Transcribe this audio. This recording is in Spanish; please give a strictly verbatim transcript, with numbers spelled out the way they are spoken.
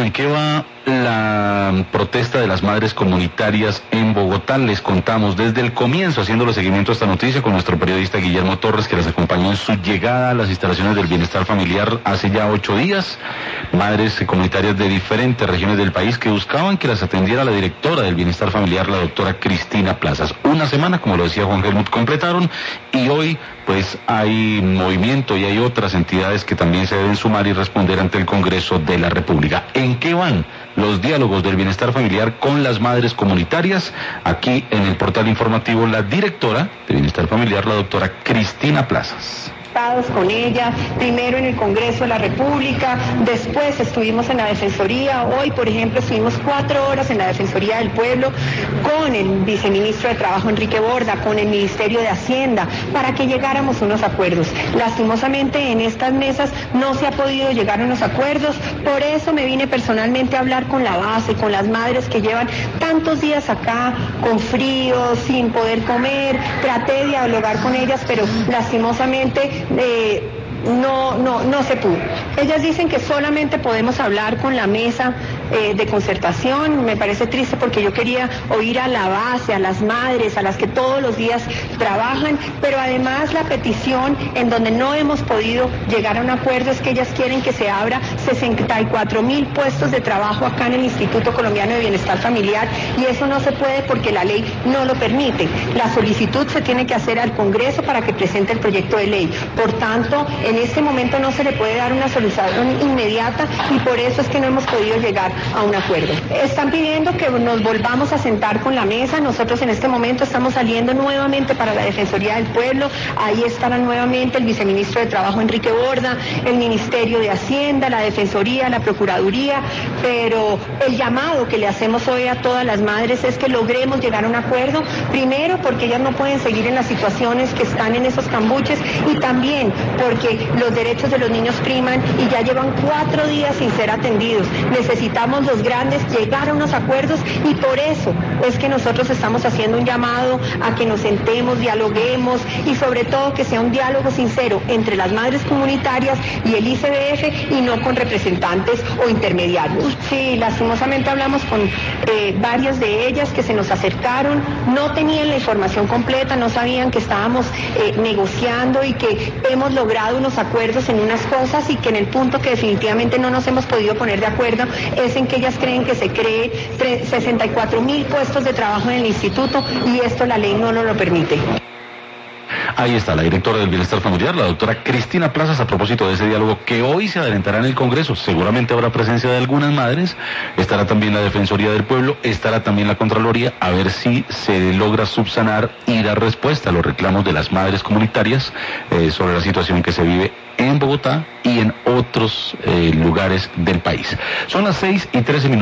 ¿en qué va la protesta de las madres comunitarias en Bogotá? Les contamos desde el comienzo, haciéndole seguimiento a esta noticia con nuestro periodista Guillermo Torres, que las acompañó en su llegada a las instalaciones del Bienestar Familiar hace ya ocho días. Madres comunitarias de diferentes regiones del país que buscaban que las atendiera la directora del Bienestar Familiar, la doctora Cristina Plazas. Una semana, como lo decía Juan Helmut, completaron, y hoy pues hay movimiento y hay otras entidades que también se deben sumar y responder ante el Congreso de la República. ¿En qué van los diálogos del Bienestar Familiar con las madres comunitarias? Aquí en el portal informativo, la directora de Bienestar Familiar, la doctora Cristina Plazas. Con ella, primero en el Congreso de la República, después estuvimos en la Defensoría, hoy por ejemplo estuvimos cuatro horas en la Defensoría del Pueblo con el viceministro de Trabajo Enrique Borda, con el Ministerio de Hacienda, para que llegáramos a unos acuerdos. Lastimosamente en estas mesas no se ha podido llegar a unos acuerdos, por eso me vine personalmente a hablar con la base, con las madres que llevan tantos días acá, con frío, sin poder comer, traté de dialogar con ellas, pero lastimosamente Eh, no, no, no se pudo. Ellas dicen que solamente podemos hablar con la mesa eh, de concertación. Me parece triste porque yo quería oír a la base, a las madres, a las que todos los días trabajan, pero además la petición en donde no hemos podido llegar a un acuerdo es que ellas quieren que se abra sesenta y cuatro mil puestos de trabajo acá en el Instituto Colombiano de Bienestar Familiar, y eso no se puede porque la ley no lo permite. La solicitud se tiene que hacer al Congreso para que presente el proyecto de ley. Por tanto, en este momento no se le puede dar una solución inmediata y por eso es que no hemos podido llegar a un acuerdo. Están pidiendo que nos volvamos a sentar con la mesa. Nosotros en este momento estamos saliendo nuevamente para la Defensoría del Pueblo. Ahí estará nuevamente el viceministro de Trabajo Enrique Borda, el Ministerio de Hacienda, la Defensoría, la Procuraduría, pero el llamado que le hacemos hoy a todas las madres es que logremos llegar a un acuerdo, primero porque ellas no pueden seguir en las situaciones que están en esos cambuches, y también porque los derechos de los niños priman y ya llevan cuatro días sin ser atendidos. Necesitamos los grandes llegar a unos acuerdos, y por eso es que nosotros estamos haciendo un llamado a que nos sentemos, dialoguemos, y sobre todo que sea un diálogo sincero entre las madres comunitarias y el I C B F, y no con representantes o intermediarios. Sí, lastimosamente hablamos con eh, varias de ellas que se nos acercaron, no tenían la información completa, no sabían que estábamos eh, negociando y que hemos logrado unos acuerdos en unas cosas, y que en el punto que definitivamente no nos hemos podido poner de acuerdo es en que ellas creen que se cree sesenta y cuatro mil puestos de trabajo en el instituto, y esto la ley no nos lo permite. Ahí está la directora del Bienestar Familiar, la doctora Cristina Plazas, a propósito de ese diálogo que hoy se adelantará en el Congreso. Seguramente habrá presencia de algunas madres, estará también la Defensoría del Pueblo, estará también la Contraloría, a ver si se logra subsanar y dar respuesta a los reclamos de las madres comunitarias eh, sobre la situación que se vive en Bogotá y en otros eh, lugares del país. Son las seis y trece minutos.